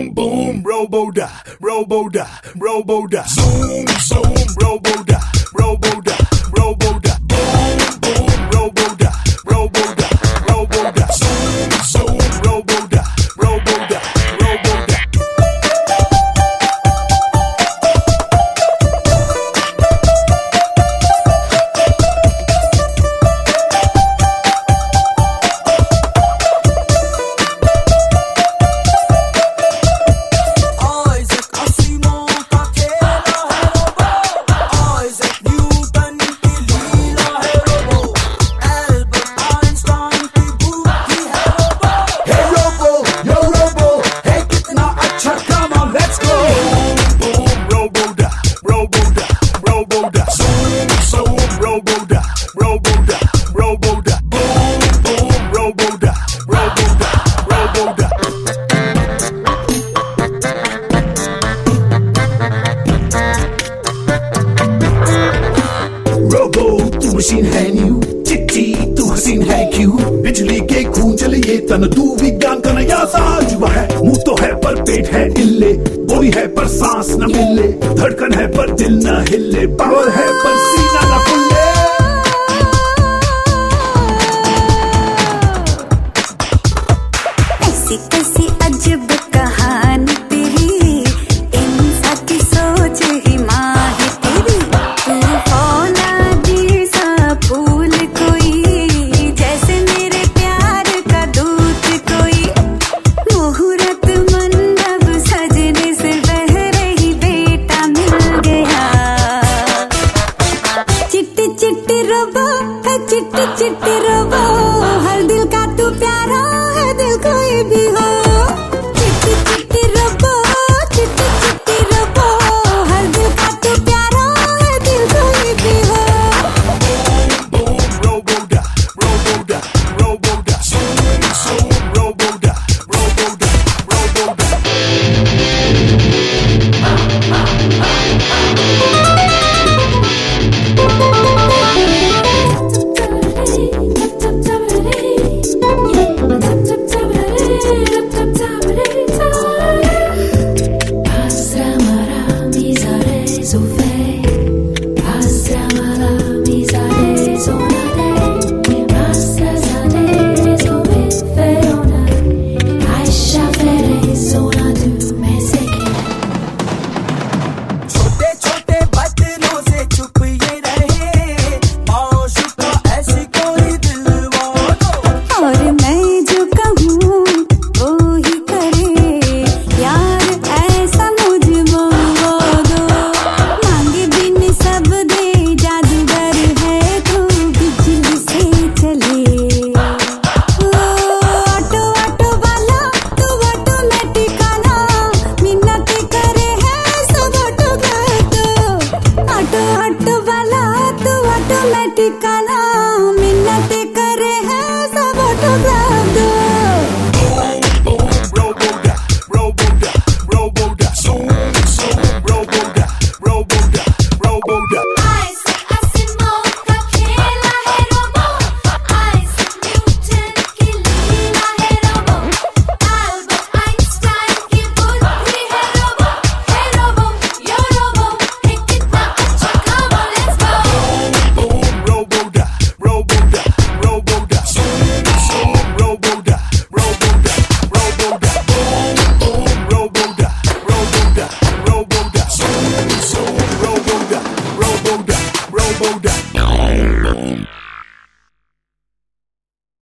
boom, robo-da, robo-da, robo-da. Zoom, zoom, robo-da, robo-da, robo-da. Boom, boom, robo-da, robo-da, robo-da. Zoom, zoom, robo-da, robo-da, robo-da. Machine है new Chitti तू हसीन है क्यों बिजली के खून चले ये तन तू विज्ञान का नया साजुबा है मुंह तो है पर पेट है इल्ले बोली है पर सांस न मिले धड़कन है पर दिल न हिले पावर है पर सीना न फुले ऐसी कैसी अजब